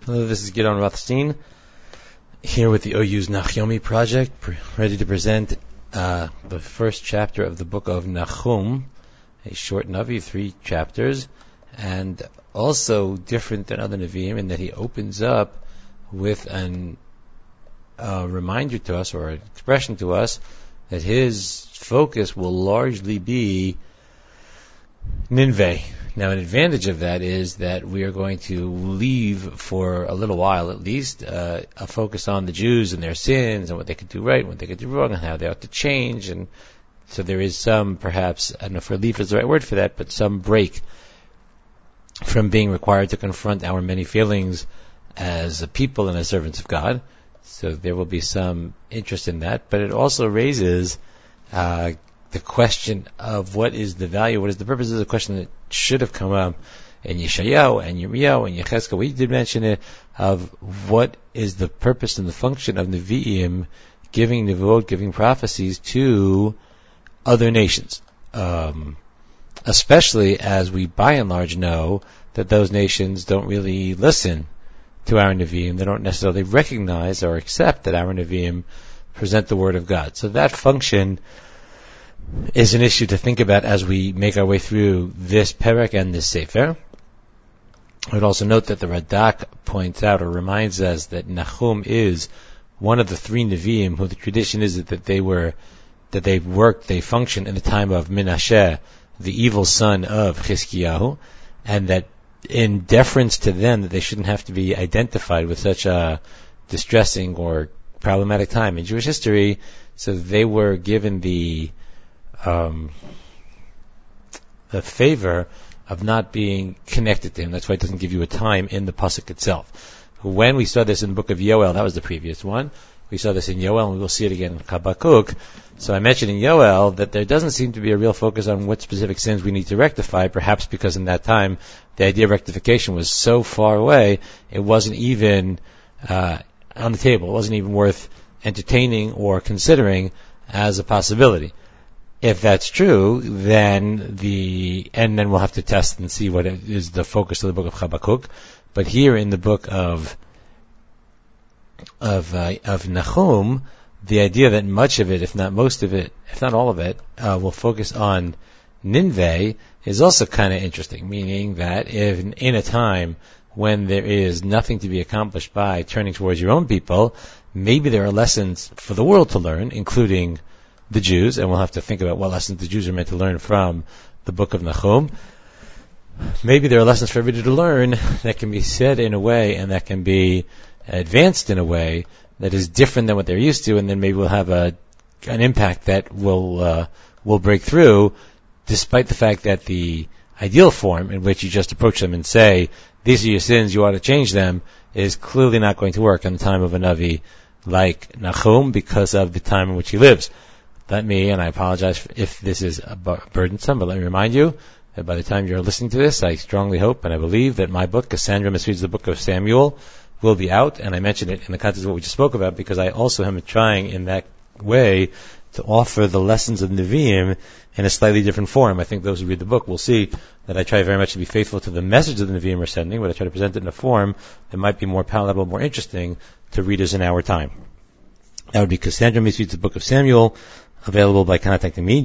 Hello, this is Gideon Rothstein, here with the OU's Nachyomi project, ready to present the first chapter of the book of Nahum, a short Navi, 3 chapters, and also different than other Nevi'im in that he opens up with a reminder to us, or an expression to us, that his focus will largely be Nineveh. Now, an advantage of that is that we are going to leave for a little while, at least, a focus on the Jews and their sins and what they could do right and what they could do wrong and how they ought to change. And so there is some, perhaps, I don't know if relief is the right word for that, but some break from being required to confront our many failings as a people and as servants of God. So there will be some interest in that. But it also raises the question of what is the value, what is the purpose, is a question that should have come up in Yeshayahu and Yirmiyahu and Yechezkel. We did mention it, of what is the purpose and the function of Nevi'im giving Nevuot, giving prophecies to other nations. Especially as we by and large know that those nations don't really listen to our Nevi'im. They don't necessarily recognize or accept that our Nevi'im present the Word of God. So that function is an issue to think about as we make our way through this Perek and this Sefer. I would also note that the Radak points out or reminds us that Nahum is one of the 3 Nevi'im who the tradition is that they function in the time of Menashe, the evil son of Chizkiyahu, and that in deference to them that they shouldn't have to be identified with such a distressing or problematic time in Jewish history, so they were given the favor of not being connected to him. That's why it doesn't give you a time in the pasuk itself. When we saw this in the book of Yoel, that was the previous one. We saw this in Yoel, and we will see it again in Habakkuk. So I mentioned in Yoel that there doesn't seem to be a real focus on what specific sins we need to rectify, perhaps because in that time the idea of rectification was so far away, it wasn't even on the table. It wasn't even worth entertaining or considering as a possibility. If that's true, then we'll have to test and see what is the focus of the book of Habakkuk. But here in the book of Nahum, the idea that much of it, if not most of it, if not all of it, will focus on Nineveh is also kind of interesting, meaning that in a time when there is nothing to be accomplished by turning towards your own people, maybe there are lessons for the world to learn, including the Jews, and we'll have to think about what lessons the Jews are meant to learn from the book of Nahum. Maybe there are lessons for everybody to learn that can be said in a way and that can be advanced in a way that is different than what they're used to, and then maybe we'll have an impact that will break through, despite the fact that the ideal form in which you just approach them and say, these are your sins, you ought to change them, is clearly not going to work in the time of a Navi like Nahum because of the time in which he lives. Let me, and I apologize if this is burdensome, but let me remind you that by the time you're listening to this, I strongly hope and I believe that my book, Cassandra Misreads the Book of Samuel, will be out, and I mentioned it in the context of what we just spoke about because I also am trying in that way to offer the lessons of Nevi'im in a slightly different form. I think those who read the book will see that I try very much to be faithful to the message of the Nevi'im are sending, but I try to present it in a form that might be more palatable, more interesting to readers in our time. That would be Cassandra Misreads the Book of Samuel, available by contacting me,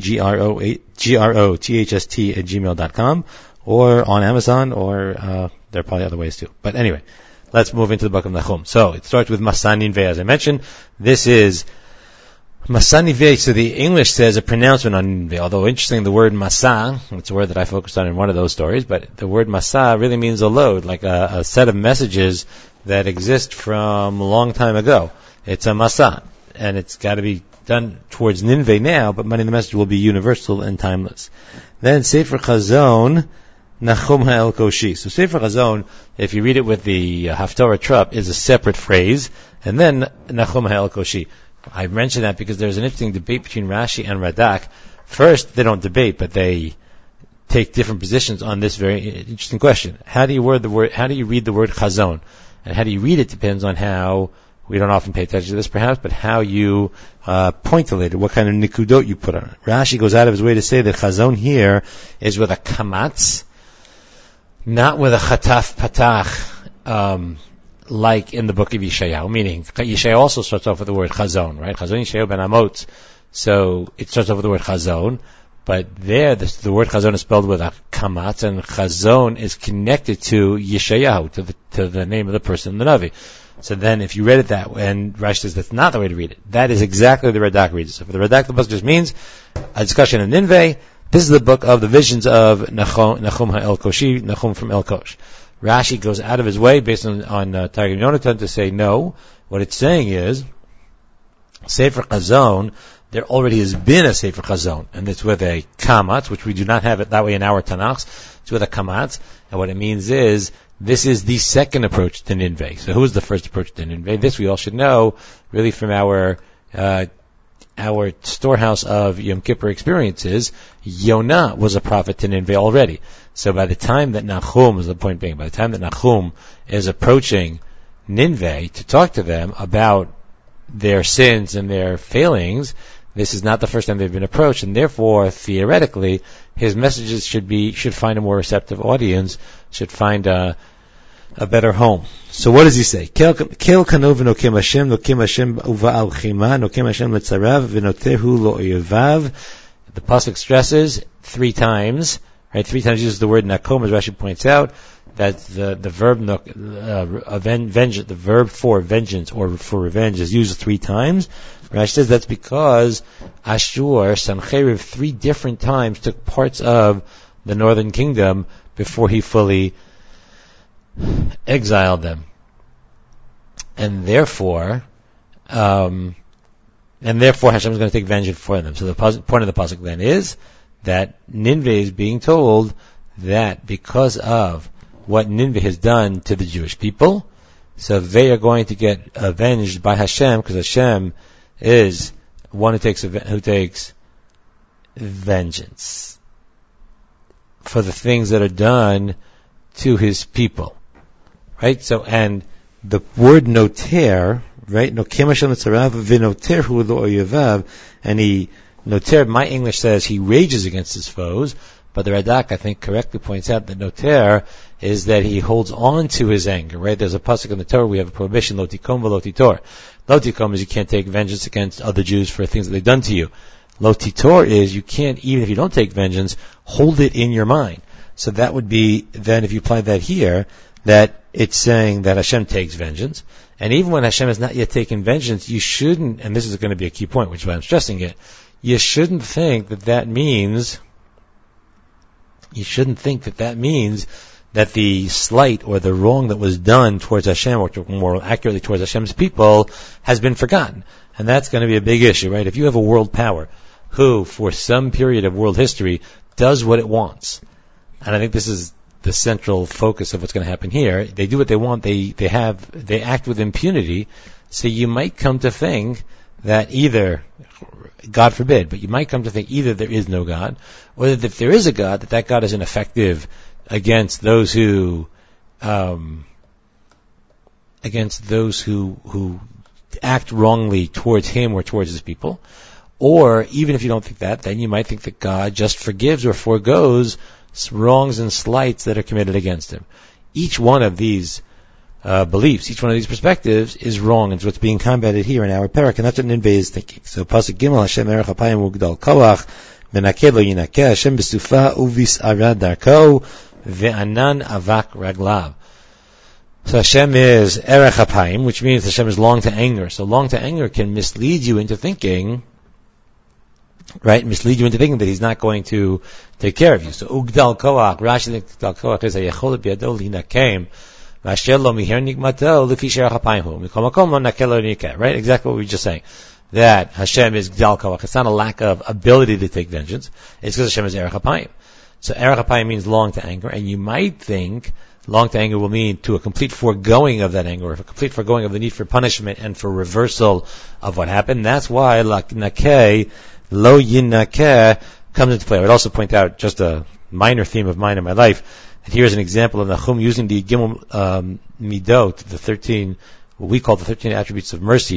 grothtst@gmail.com, or on Amazon, or there are probably other ways too. But anyway, let's move into the book of Nahum. So it starts with Masa Ninveh. As I mentioned, this is Masa Ninveh. So the English says a pronouncement on Ninveh. Although interesting, the word Masa, it's a word that I focused on in one of those stories, but the word Masa really means a load, like a set of messages that exist from a long time ago. It's a Masa, and it's got to be done towards Nineveh now, but the message will be universal and timeless. Then Sefer Chazon, Nahum Ha'el Koshi. So Sefer Chazon, if you read it with the Haftarah Trup, is a separate phrase, and then Nahum Ha'el Koshi. I mention that because there's an interesting debate between Rashi and Radak. First, they don't debate, but they take different positions on this very interesting question. How do you read the word Chazon? And how do you read it depends on how, we don't often pay attention to this perhaps, but how you pointillate it, what kind of nikudot you put on it. Rashi goes out of his way to say that Chazon here is with a kamatz, not with a chataf patach like in the book of Yeshayahu, meaning Yeshayahu also starts off with the word chazon, right? Chazon Yeshayahu ben Amot. So it starts off with the word chazon, but there the word chazon is spelled with a kamat, and chazon is connected to Yeshayahu, to the name of the person in the Navi. So then if you read it that way, and Rashi says that's not the way to read it, that is exactly the Radak reads it. So for the Radak, the book just means a discussion in Ninveh. This is the book of the visions of Nachum HaElkoshi, Nachum from Elkosh. Rashi goes out of his way, based on Targum Yonatan, to say no. What it's saying is, Sefer Chazon, there already has been a Sefer Chazon, and it's with a kamat, which we do not have it that way in our Tanakhs. It's with a kamat, and what it means is, this is the second approach to Ninveh. So who was the first approach to Ninveh? This we all should know, really from our storehouse of Yom Kippur experiences. Yonah was a prophet to Ninveh already. So by the time that Nachum, is the point being, by the time that Nachum is approaching Ninveh to talk to them about their sins and their failings, this is not the first time they've been approached, and therefore, theoretically, his messages should find a more receptive audience, should find a better home. So what does he say? Kel kanu v'nokim Hashem uva'al chima, nokim Hashem letzarav, v'notehu lo oyevav. The pasuk stresses 3 times, right? 3 times uses the word nakom, as Rashi points out, that the verb vengeance, the verb for vengeance or for revenge is used 3 times. Rashi says that's because Ashur, Sancheriv, 3 different times took parts of the northern kingdom before he fully exiled them. And therefore Hashem is going to take vengeance for them. So the point of the pasuk then is that Ninveh is being told that because of what Ninveh has done to the Jewish people, so they are going to get avenged by Hashem, because Hashem is one who takes vengeance for the things that are done to his people. Right? So, and the word noter, right? Nokem Hashem letzarav v'noterhu lo oyevav, and noter, my English says he rages against his foes, but the Radak, I think, correctly points out that noter is that he holds on to his anger, right? There's a pasuk in the Torah, we have a prohibition, lo tikom v'lo titor. Lo tikom is you can't take vengeance against other Jews for things that they've done to you. Lo titor is you can't, even if you don't take vengeance, hold it in your mind. So that would be, then if you apply that here, that it's saying that Hashem takes vengeance. And even when Hashem has not yet taken vengeance, you shouldn't, and this is going to be a key point, which is why I'm stressing it, you shouldn't think that means that the slight or the wrong that was done towards Hashem, or more accurately towards Hashem's people, has been forgotten. And that's going to be a big issue, right? If you have a world power who, for some period of world history, does what it wants, and I think this is the central focus of what's going to happen here, they do what they want, they act with impunity, so you might come to think that either, God forbid, but you might come to think either there is no God, or that if there is a God, that God is ineffective against those who act wrongly towards him or towards his people. Or even if you don't think that, then you might think that God just forgives or forgoes wrongs and slights that are committed against him. Each one of these beliefs, each one of these perspectives is wrong, and it's what's being combated here in our parak, and that's what Ninveh is thinking. So pasuk Gimel, Hashem erech hapayim ugdal koach, menakeh lo yinakeh, Hashem besufa uvis'ara darko, ve'anan avak raglav. So Hashem is erech hapayim, which means Hashem is long to anger. So long to anger can mislead you into thinking, right? Mislead you into thinking that he's not going to take care of you. So ugdal koach, Rashi thinks ugdal koach is a yecholet biyado linakem, v'asher lo miher nigmato lefi sherech hapayim hu, mikol makom lo nakel lo nikeh. Right? Exactly what we were just saying. That Hashem is gdal koach. It's not a lack of ability to take vengeance. It's because Hashem is erech hapayim. So erech hapayim means long to anger, and you might think long to anger will mean to a complete foregoing of that anger, or a complete foregoing of the need for punishment and for reversal of what happened. That's why nakeh, lo yinakeh comes into play. I would also point out just a minor theme of mine in my life, that here's an example of Nachum using the Gimel Midot, the 13, what we call the 13 attributes of mercy,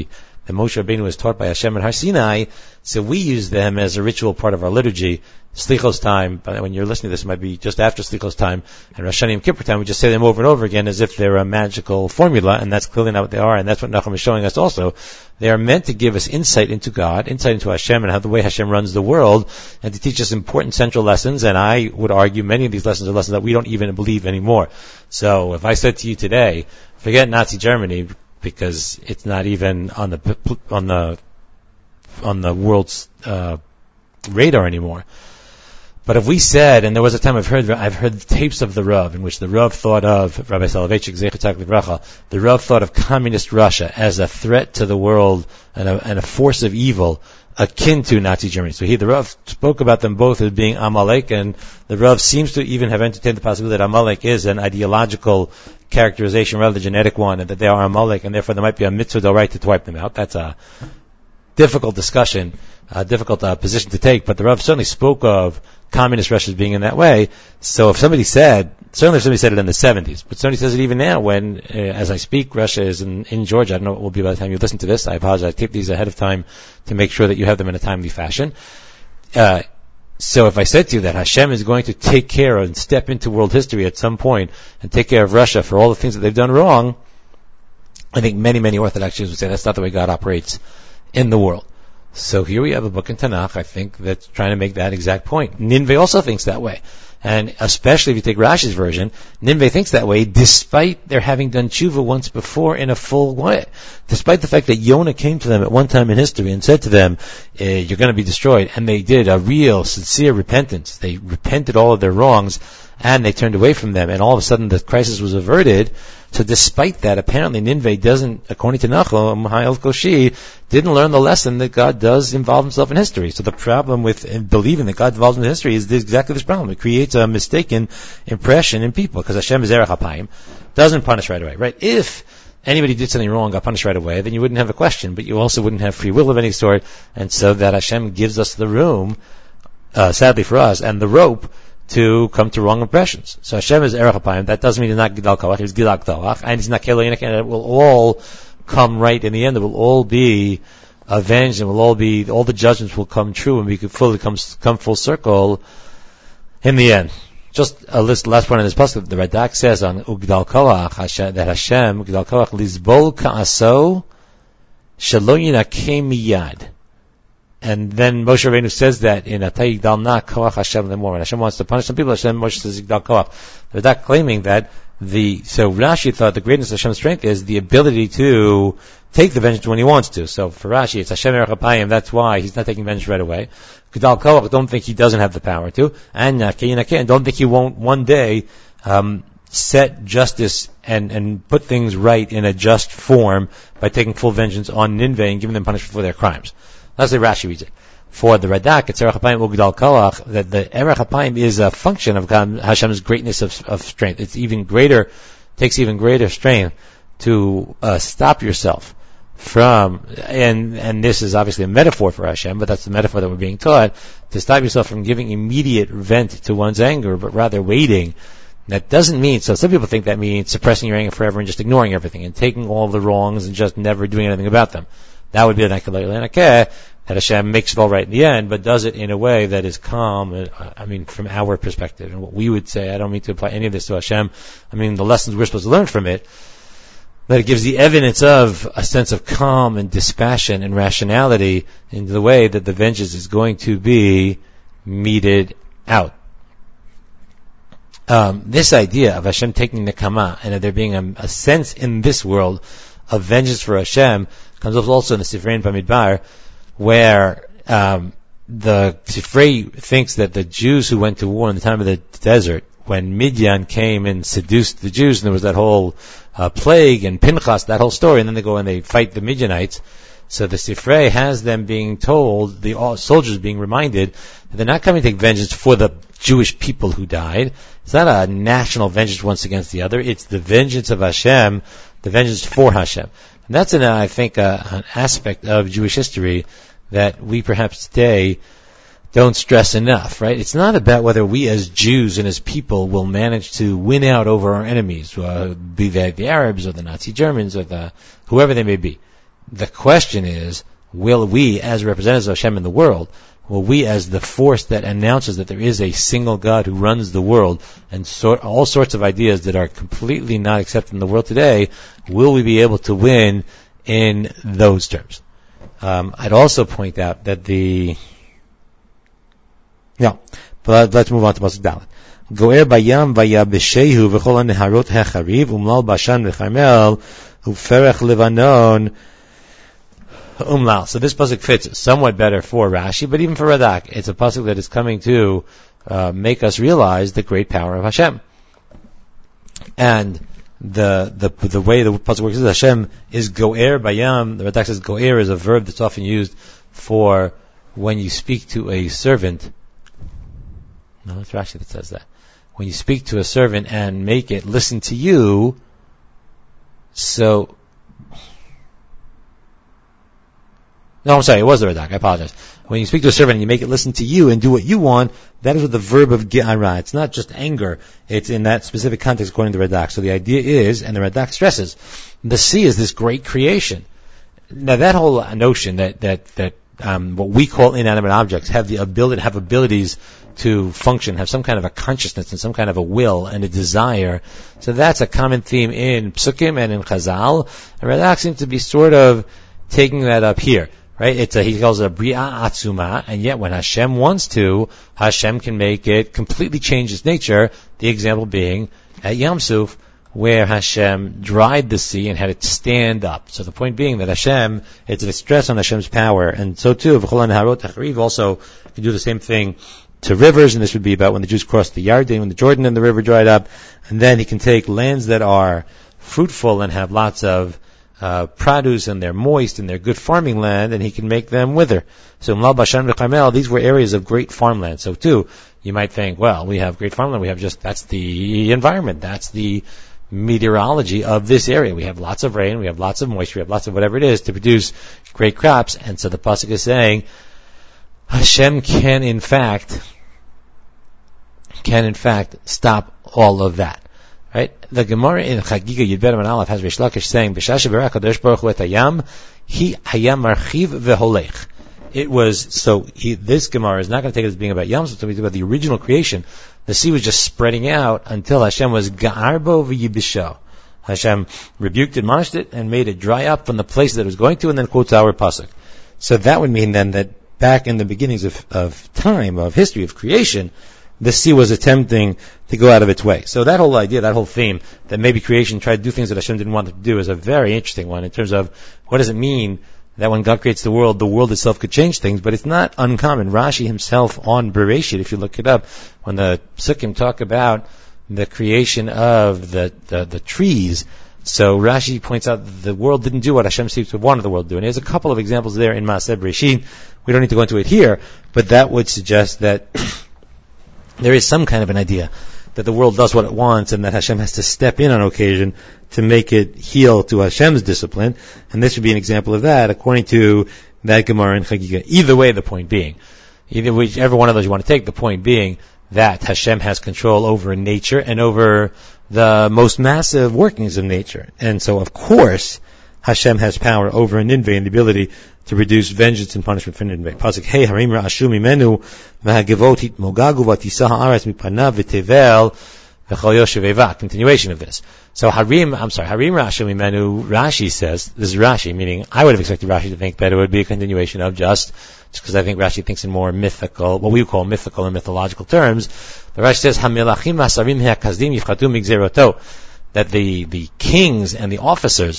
that Moshe Rabbeinu was taught by Hashem at Har Sinai, so we use them as a ritual part of our liturgy. Slichos time, but when you're listening to this, it might be just after Slichos time, and Rosh Hashanah Yom Kippur time, we just say them over and over again as if they're a magical formula, and that's clearly not what they are, and that's what Nachum is showing us also. They are meant to give us insight into God, insight into Hashem, and how the way Hashem runs the world, and to teach us important central lessons, and I would argue many of these lessons are lessons that we don't even believe anymore. So, if I said to you today, forget Nazi Germany, because it's not even on the world's radar anymore. But if we said, and there was a time I've heard tapes of the Rav in which the Rav thought of Rabbi Soloveitchik Zechatzak Livracha, the Rav thought of communist Russia as a threat to the world and a force of evil akin to Nazi Germany. So the Rav spoke about them both as being Amalek, and the Rav seems to even have entertained the possibility that Amalek is an ideological characterization rather than a genetic one, and that they are Amalek, and therefore there might be a mitzvah right to wipe them out. That's a difficult discussion, a difficult position to take, but the Rav certainly spoke of communist Russia as being in that way. So if somebody said, certainly if somebody said it in the 70s, but somebody says it even now when, as I speak, Russia is in Georgia. I don't know what it will be by the time you listen to this. I apologize. I taped these ahead of time to make sure that you have them in a timely fashion. So if I said to you that Hashem is going to take care and step into world history at some point and take care of Russia for all the things that they've done wrong, I think many, many Orthodox Jews would say that's not the way God operates in the world. So here we have a book in Tanakh, I think, that's trying to make that exact point. Ninveh also thinks that way. And especially if you take Rashi's version, Ninveh thinks that way despite their having done tshuva once before in a full way. Despite the fact that Yonah came to them at one time in history and said to them, you're going to be destroyed. And they did a real, sincere repentance. They repented all of their wrongs and they turned away from them. And all of a sudden the crisis was averted. So despite that, apparently Ninveh doesn't, according to Nachum, Hayel Koshi, didn't learn the lesson that God does involve himself in history. So the problem with believing that God involves in history is exactly this problem. It creates a mistaken impression in people, because Hashem is Erech HaPayim, doesn't punish right away, right? If anybody did something wrong, got punished right away, then you wouldn't have a question, but you also wouldn't have free will of any sort, and so that Hashem gives us the room, sadly for us, and the rope to come to wrong impressions. So Hashem is Erech HaPayim. That doesn't mean he's not Gidal Koach, he's Gidal Koach, and he's not Kelo Yinek, and it will all come right in the end. It will all be avenged, and all the judgments will come true, and we could fully come full circle in the end. Just a last point on this pasuk. The Radak says on Ugdal Koach that Hashem Ugdal Koach Lizbol Ka'aso Shelo Yinakeh Miyad. And then Moshe Rabbeinu says that in Atay Yigdal Na Koach Hashem Lemor. When Hashem wants to punish some people, Hashem Moshe says Yigdal Koach. The Radak claiming that so Rashi thought the greatness of Hashem's strength is the ability to take the vengeance when he wants to. So for Rashi, it's Hashem Erech HaPayim, that's why he's not taking vengeance right away. Gidal Koach, don't think he doesn't have the power to. And don't think he won't one day set justice and put things right in a just form by taking full vengeance on Ninveh and giving them punishment for their crimes. That's the Rashi reads it. For the Radak, it's Erech HaPayim Ugdal Koach, that the Erech HaPayim is a function of Hashem's greatness of strength. It's even greater, takes even greater strength to stop yourself from, and this is obviously a metaphor for Hashem, but that's the metaphor that we're being taught, to stop yourself from giving immediate vent to one's anger, but rather waiting. That doesn't mean, so some people think that means suppressing your anger forever and just ignoring everything and taking all the wrongs and just never doing anything about them. That would be the Nakeh, that Hashem makes it all right in the end, but does it in a way that is calm. I mean, from our perspective, and what we would say, I don't mean to apply any of this to Hashem. I mean, the lessons we're supposed to learn from it, that it gives the evidence of a sense of calm and dispassion and rationality in the way that the vengeance is going to be meted out. This idea of Hashem taking Nekama and of there being a sense in this world of vengeance for Hashem comes up also in the Sifrei Bamidbar, where the Sifrei thinks that the Jews who went to war in the time of the desert, when Midian came and seduced the Jews, and there was that whole plague and Pinchas, that whole story, and then they go and they fight the Midianites. So the Sifrei has them being told, the soldiers being reminded, that they're not coming to take vengeance for the Jewish people who died. It's not a national vengeance once against the other. It's the vengeance of Hashem, the vengeance for Hashem. And that's, I think, an aspect of Jewish history that we perhaps today don't stress enough, right? It's not about whether we as Jews and as people will manage to win out over our enemies, be they the Arabs or the Nazi Germans or whoever they may be. The question is, will we, as representatives of Hashem in the world, will we, as the force that announces that there is a single God who runs the world, and all sorts of ideas that are completely not accepted in the world today, will we be able to win in those terms? I'd also point out that but let's move on to Pasuk Dalet. Goer bayam vayabeshehu v'chol haneharot hechariv umlal bashan v'charmel uferech levanon umlal. So this pasuk fits somewhat better for Rashi, but even for Radak, it's a pasuk that is coming to make us realize the great power of Hashem. And the way the pasuk works is Hashem is goer bayam. The Radak says goer is a verb that's often used for when you speak to a servant. No, it's Rashi that says that. When you speak to a servant and make it listen to you, so... No, I'm sorry, it was the Radak, I apologize. When you speak to a servant and you make it listen to you and do what you want, that is what the verb of ge'ara. It's not just anger, it's in that specific context according to the Radak. So the idea is, and the Radak stresses, the sea is this great creation. Now that whole notion that what we call inanimate objects have abilities to function, have some kind of a consciousness and some kind of a will and a desire. So that's a common theme in Psukim and in Chazal. And Radak seems to be sort of taking that up here, right? He calls it a Bria Atzuma, and yet when Hashem wants to, Hashem can make it completely change its nature. The example being at Yam Suf, where Hashem dried the sea and had it stand up. So the point being that Hashem, it's a stress on Hashem's power, and so too, V'chol Neharot Hachariv also can do the same thing to rivers, and this would be about when the Jews crossed the Yarden, when the Jordan and the river dried up, and then he can take lands that are fruitful and have lots of produce, and they're moist, and they're good farming land, and he can make them wither. So Umlal Bashan v'Carmel, these were areas of great farmland. So too, you might think, well, we have great farmland, that's the environment, that's the meteorology of this area. We have lots of rain, we have lots of moisture, we have lots of whatever it is to produce great crops, and so the pasuk is saying, Hashem can in fact stop all of that. Right? The Gemara in Chagiga Yud Bet Amud Aleph has Reish Lakish saying, "B'shasha berach Kadosh Baruch Hu et hayam, he hayam marchiv veholech." It was this Gemara is not going to take it as being about Yam, it's going to be about the original creation. The sea was just spreading out until Hashem was ga'arbo v'yibisho. Hashem rebuked it, admonished it, and made it dry up from the place that it was going to, and then quotes our pasuk. So that would mean then that back in the beginnings of time, of history, of creation, the sea was attempting to go out of its way. So that whole idea, that whole theme, that maybe creation tried to do things that Hashem didn't want it to do, is a very interesting one in terms of what does it mean that when God creates the world itself could change things, but it's not uncommon. Rashi himself on Bereshit, if you look it up, when the Sukkim talk about the creation of the trees, so Rashi points out the world didn't do what Hashem seems to have wanted the world to do. And there's a couple of examples there in Maaseh Bereshit. We don't need to go into it here, but that would suggest that there is some kind of an idea that the world does what it wants and that Hashem has to step in on occasion to make it heal to Hashem's discipline. And this would be an example of that, according to that Gemara in Chagiga. Either way, the point being, whichever one of those you want to take, the point being that Hashem has control over nature and over the most massive workings of nature. And so, of course, Hashem has power over a Ninveh and the ability to reduce vengeance and punishment for Ninveh. Pasuk Hey Harim Ra'ashu Mimenu V'Hagevot Hitmogagu V'Tisah Ha'aretz Mipanav V'Tevel V'Chol Yoshev Eva. Continuation of this. So Harim Ra'ashu Mimenu, Rashi says, this is Rashi, meaning I would have expected Rashi to think that it would be a continuation of just because I think Rashi thinks in more mythical, what we would call mythical and mythological terms. But Rashi says, HaMelachim Ha'Sarim Ha'Kazdim Yifchatu Migzeroto, that the kings and the officers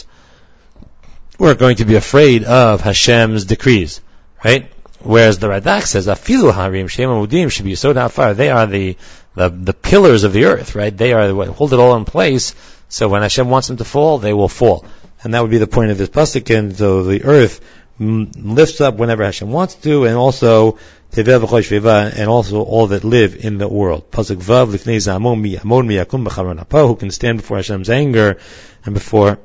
were going to be afraid of Hashem's decrees, right? Whereas the Radak says, Afilu Harim Shem Amudim should be Yisod Ha'afar. They are the pillars of the earth, right? They are what hold it all in place. So when Hashem wants them to fall, they will fall. And that would be the point of this pasuk. And so the earth lifts up whenever Hashem wants to, and also Tevel v'chosh v'eva, and also all that live in the world. Pasuk Vav Lifnei Zamon Miyamon Miyakum B'charon Hapah, who can stand before Hashem's anger and before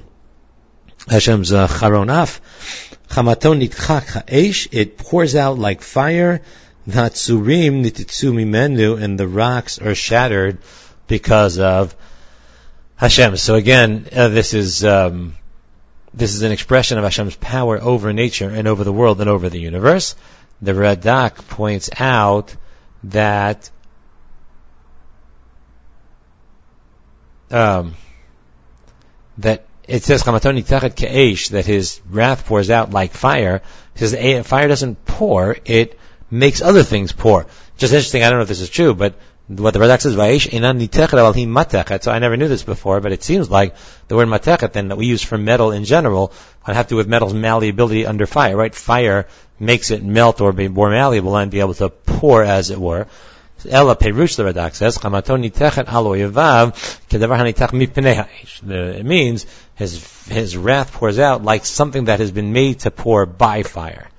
Hashem's Charon Af. Chamaton Nitchak Ha'esh, it pours out like fire. Natsurim Nititsu Mimenu, and the rocks are shattered because of Hashem. So again, this is this is an expression of Hashem's power over nature and over the world and over the universe. The Radak points out that that it says Chamatoni Tachet Ke'esh, that his wrath pours out like fire. He says fire doesn't pour, it makes other things pour. Just interesting, I don't know if this is true, but what the Radak says, Vayesh Einan Nitechet Aval Hi Matechet. So I never knew this before, but it seems like the word Matechet then that we use for metal in general would have to do with metal's malleability under fire, right? Fire makes it melt or be more malleable and be able to pour, as it were. Ella Perush, the Radak says, Chamatoni Techet Alo Yevav Kedavar Hanitach Mipnei Ha'esh. It means his wrath pours out like something that has been made to pour by fire.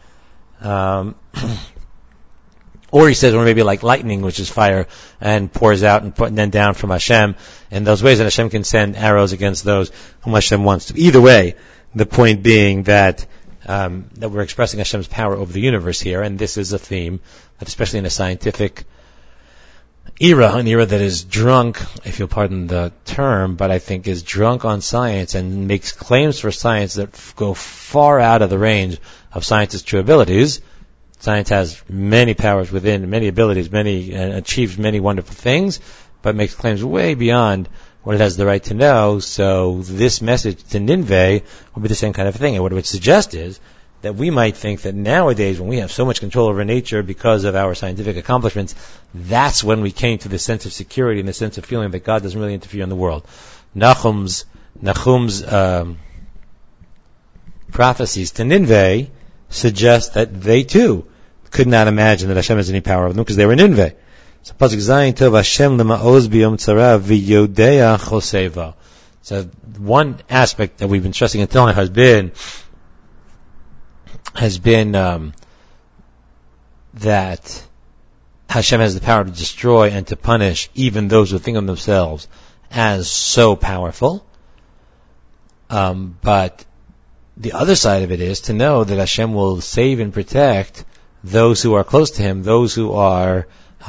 Or he says, or maybe like lightning, which is fire, and pours out and then down from Hashem in those ways, and Hashem can send arrows against those whom Hashem wants to. Either way, the point being that we're expressing Hashem's power over the universe here, and this is a theme that, especially in a scientific era, an era that is drunk, if you'll pardon the term, but I think is drunk on science and makes claims for science that go far out of the range of scientists' true abilities. Science has many powers within, many abilities, achieves many wonderful things, but makes claims way beyond what it has the right to know. So this message to Nineveh will be the same kind of thing. And what it would suggest is that we might think that nowadays, when we have so much control over nature because of our scientific accomplishments, that's when we came to the sense of security and the sense of feeling that God doesn't really interfere in the world. Nahum's prophecies to Nineveh suggest that they too could not imagine that Hashem has any power over them because they were in Nineveh. So Pasuk Zayin Tov Hashem lema'oz biyom tzara v'yodea choseva. So one aspect that we've been stressing until now has been that Hashem has the power to destroy and to punish even those who think of themselves as so powerful. But the other side of it is to know that Hashem will save and protect those who are close to Him, those who are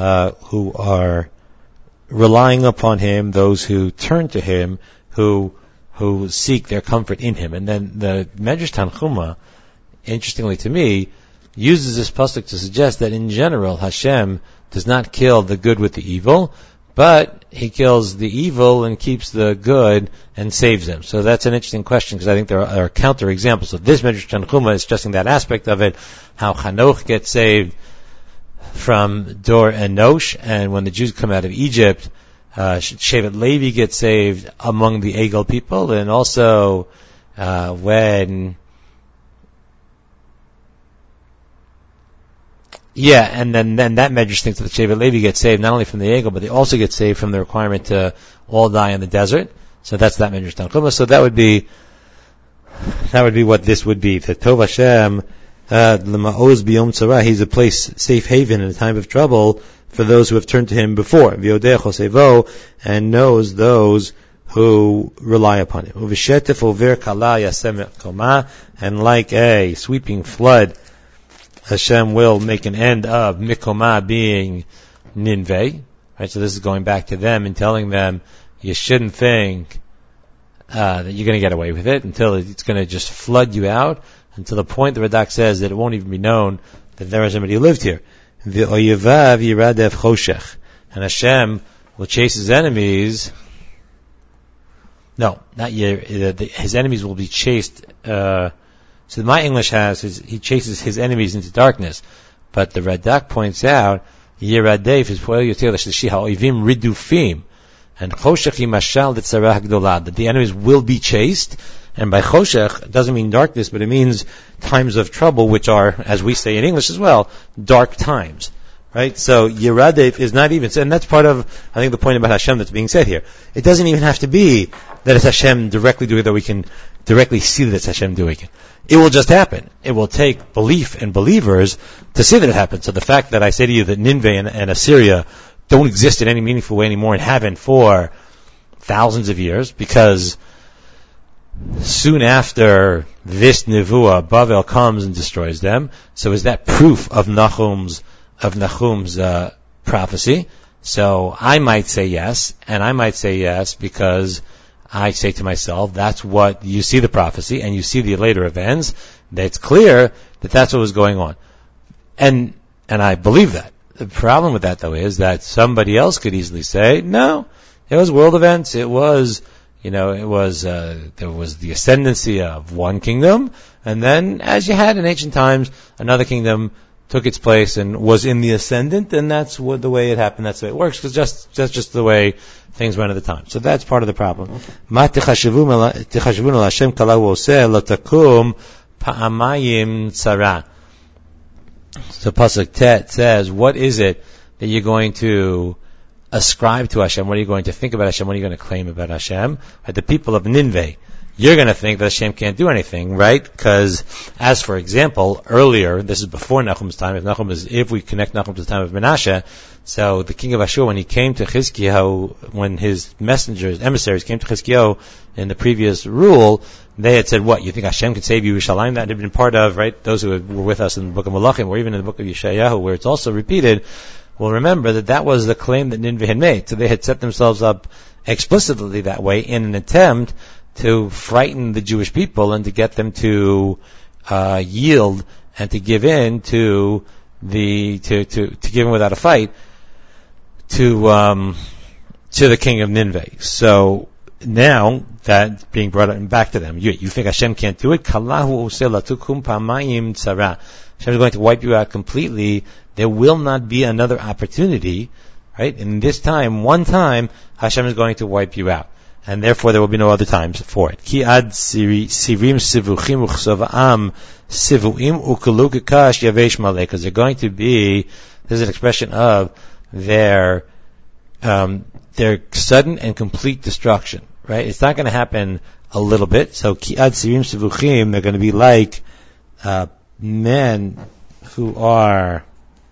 relying upon Him, those who turn to Him, who seek their comfort in Him. And then the Medrash Tanchuma, interestingly to me, uses this pasuk to suggest that in general Hashem does not kill the good with the evil, but He kills the evil and keeps the good and saves them. So that's an interesting question because I think there are counter examples. So this Medrash Tanchuma is stressing that aspect of it, how Hanoch gets saved from Dor and Nosh, and when the Jews come out of Egypt, Shevet Levi gets saved among the Egel people, and also and then that Medrash thinks that Shevet Levi gets saved not only from the Egel, but they also get saved from the requirement to all die in the desert. So that's that Medrash Tanchuma. So that would be what this would be. The Tov Hashem l'ma'oz biyom tzara. He's a place, safe haven in a time of trouble for those who have turned to Him before. V'yodeh chosevo, and knows those who rely upon Him. U'v'shetef over kala yasem koma, and like a sweeping flood, Hashem will make an end of Mikoma being Nineveh. Right, so this is going back to them and telling them you shouldn't think that you're going to get away with it until it's going to just flood you out, until the point the Radak says that it won't even be known that there is somebody who lived here. The Oyevav Yiradev Choshech, and Hashem will chase His enemies. No, not yet. His enemies will be chased. So my English has He chases His enemies into darkness, but the Radak points out Yiradev is poel yoter l'shlishi ha'oivim ridufim, and Choshech yimashal l'tzarah hagdolah, that the enemies will be chased. And by Choshech, it doesn't mean darkness, but it means times of trouble, which are, as we say in English as well, dark times. Right? So Yiradev is not even, and that's part of, I think, the point about Hashem that's being said here. It doesn't even have to be that it's Hashem directly doing it, that we can directly see that it's Hashem doing it. It will just happen. It will take belief in believers to see that it happens. So the fact that I say to you that Nineveh and Assyria don't exist in any meaningful way anymore and haven't for thousands of years, because soon after this Nevuah, Bavel comes and destroys them. So is that proof of Nahum's prophecy? So I might say yes, and I might say yes because I say to myself, that's what you see the prophecy, and you see the later events, that it's clear that that's what was going on. And I believe that. The problem with that, though, is that somebody else could easily say, no, it was world events. It was, there was the ascendancy of one kingdom, and then, as you had in ancient times, another kingdom took its place and was in the ascendant, and that's the way it happened. That's the way it works, because that's just the way things went at the time. So that's part of the problem. Ma tichashvun al Hashem kala hu oseh lo takum pa'amayim tzara. So Pasuk Tet says, what is it that you're going to ascribe to Hashem? What are you going to think about Hashem? What are you going to claim about Hashem? At the people of Nineveh, you're going to think that Hashem can't do anything, right? Because, as for example, earlier, this is before Nahum's time, if we connect Nahum to the time of Menashe, so the king of Ashur, when he came to Chizkiyahu, when his emissaries came to Chizkiyahu in the previous rule, they had said, what, you think Hashem could save you, Yerushalayim? That had been part of, right, those who were with us in the book of Malachim, or even in the book of Yeshayahu, where it's also repeated, will remember that was the claim that Nineveh had made. So they had set themselves up explicitly that way in an attempt to frighten the Jewish people and to get them to yield and to give in to give in without a fight to the king of Nineveh. So now that being brought back to them, you think Hashem can't do it? Hashem is going to wipe you out completely. There will not be another opportunity, right? In this time, one time, Hashem is going to wipe you out. And therefore there will be no other times for it. Ki ad sirim sivuchim uchsova'am sivuim ukelu kekash yavesh maleh. Because they're going to be, there's an expression of their sudden and complete destruction, right? It's not going to happen a little bit. So ki ad sirim sivuchim, they're going to be like men who are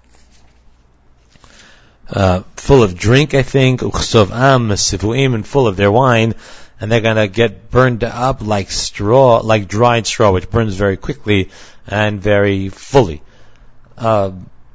full of drink, I think, uchsov'am sivuim, and full of their wine, and they're going to get burned up like straw, like dried straw, which burns very quickly and very fully. Right,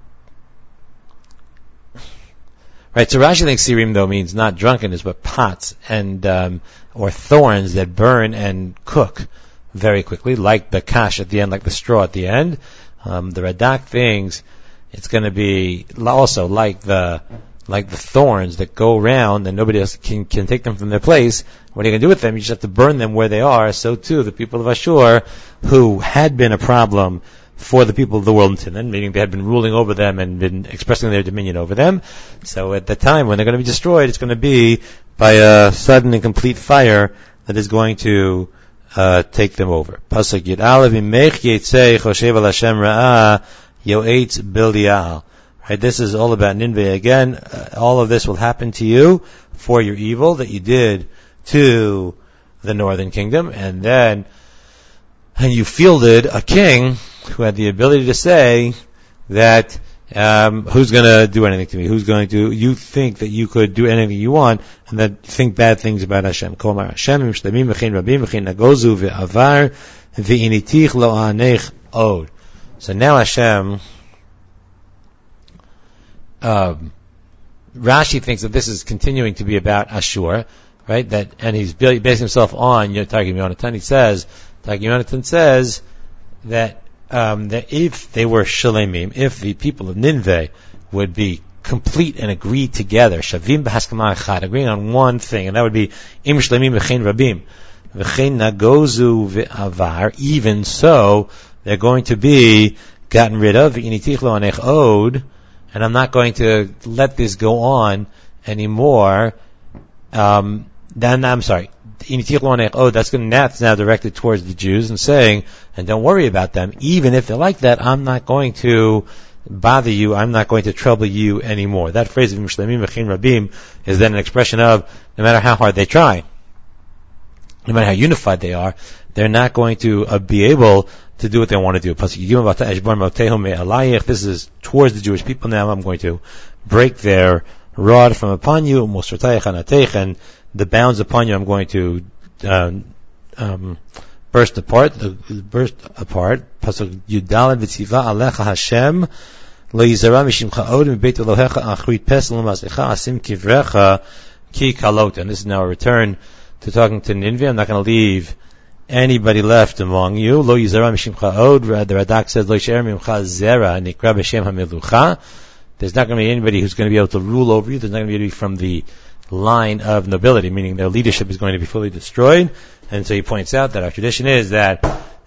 so Rashi thinks sirim, though, means not drunkenness, but pots and or thorns that burn and cook very quickly, like the kash at the end, like the straw at the end. The Radak thinks it's going to be also like the thorns that go around and nobody else can take them from their place. What are you going to do with them? You just have to burn them where they are. So too, the people of Ashur, who had been a problem for the people of the world until then, meaning they had been ruling over them and been expressing their dominion over them. So at the time when they're going to be destroyed, it's going to be by a sudden and complete fire that is going to take them over. Pasuk Yud Aleph, Imech Yitzei Choshev Al Hashem Ra'ah Yoetz Bilial. Right, this is all about Nineveh again. All of this will happen to you for your evil that you did to the northern kingdom, and you fielded a king who had the ability to say that who's going to do anything to me? You think that you could do anything you want, and that think bad things about Hashem. Komar Hashem Shlemim V'chein Rabim V'chein Nagozu V'avar V'initich Lo Anech Od. So now Hashem, Rashi thinks that this is continuing to be about Ashur, right? And he's basing himself on Targum Yonatan. Targum Yonatan says that if they were Shalemim, if the people of Nineveh would be complete and agree together, Shavim b'haskama echad, agreeing on one thing, and that would be Im Shlemim v'chein Rabim v'chein Nagozu v'avar, even so, they're going to be gotten rid of, v'initich lo anech od, and I'm not going to let this go on anymore. That's now directed towards the Jews and saying, and don't worry about them, even if they're like that, I'm not going to bother you, I'm not going to trouble you anymore. That phrase of Mishlemim V'chein Rabim is then an expression of, no matter how hard they try, no matter how unified they are, they're not going to be able to do what they want to do. This is towards the Jewish people now. I'm going to break their rod from upon you, and the bounds upon you I'm going to burst apart. Pasuk Yudalad v'tziva alecha Hashem lo yizara mishimcha od mibeit Elohecha achrit pes lo masecha asim kivrecha ki kalot. And this is now a return to talking to Nineveh. I'm not going to leave anybody left among you. Lo yizera mishimcha od. The Radak says, Lo yisher mimcha zera nikra b'shem hamelucha. There's not going to be anybody who's going to be able to rule over you. There's not going to be anybody from the line of nobility, meaning their leadership is going to be fully destroyed. And so he points out that our tradition is that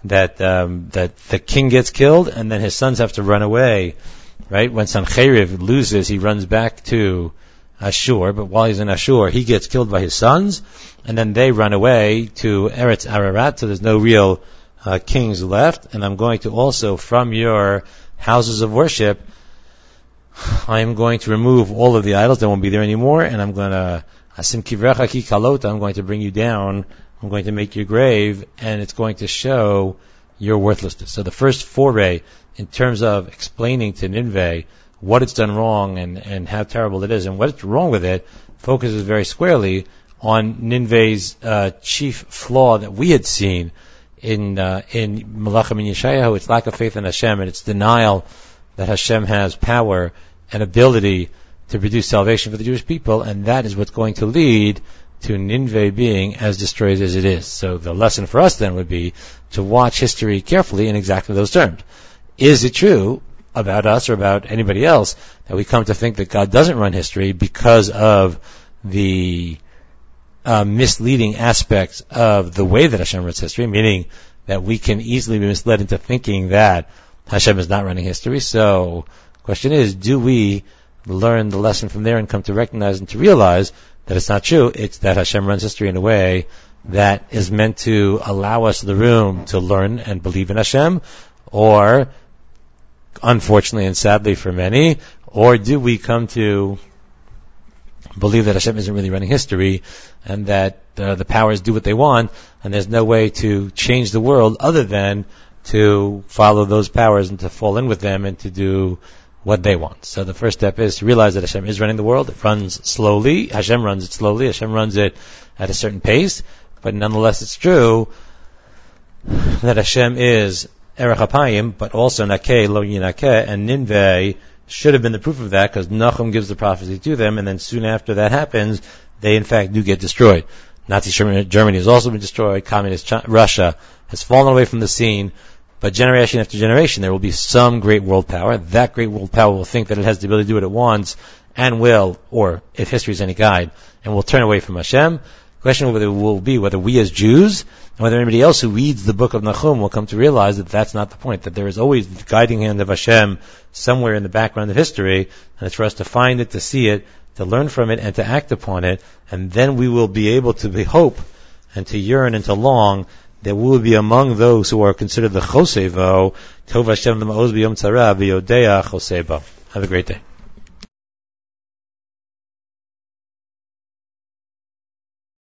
the king gets killed and then his sons have to run away. Right? When Sancheriv loses, he runs back to Ashur, but while he's in Ashur, he gets killed by his sons, and then they run away to Eretz Ararat, so there's no real kings left. And I'm going to also, from your houses of worship, I am going to remove all of the idols. They won't be there anymore, and I'm going to Asim Kivrecha Ki Kalota, I'm going to bring you down, I'm going to make your grave, and it's going to show your worthlessness. So the first foray in terms of explaining to Nineveh what it's done wrong and how terrible it is and what's wrong with it, focuses very squarely on Nineveh's chief flaw that we had seen in Malachim and Yeshayahu, its lack of faith in Hashem and its denial that Hashem has power and ability to produce salvation for the Jewish people, and that is what's going to lead to Nineveh being as destroyed as it is. So the lesson for us then would be to watch history carefully in exactly those terms. Is it true about us or about anybody else that we come to think that God doesn't run history because of the misleading aspects of the way that Hashem runs history, meaning that we can easily be misled into thinking that Hashem is not running history? So the question is, do we learn the lesson from there and come to recognize and to realize that it's not true? It's that Hashem runs history in a way that is meant to allow us the room to learn and believe in Hashem, or unfortunately and sadly for many, or do we come to believe that Hashem isn't really running history and that the powers do what they want and there's no way to change the world other than to follow those powers and to fall in with them and to do what they want? So the first step is to realize that Hashem is running the world. It runs slowly. Hashem runs it slowly. Hashem runs it at a certain pace. But nonetheless, it's true that Hashem is Erech HaPayim, but also Nakeh Lo Yinakeh, and Nineveh should have been the proof of that, because Nahum gives the prophecy to them, and then soon after that happens, they in fact do get destroyed. Nazi Germany has also been destroyed. Communist Russia has fallen away from the scene. But generation after generation, there will be some great world power. That great world power will think that it has the ability to do what it wants, and will, or if history is any guide, and will turn away from Hashem. The question will be whether we as Jews, and whether anybody else who reads the book of Nahum will come to realize that that's not the point, that there is always the guiding hand of Hashem somewhere in the background of history, and it's for us to find it, to see it, to learn from it, and to act upon it, and then we will be able to hope and to yearn and to long that we will be among those who are considered the Chosevo, Tov Hashem l'ma'oz b'yom tzara v'yodea Chosebo. Have a great day.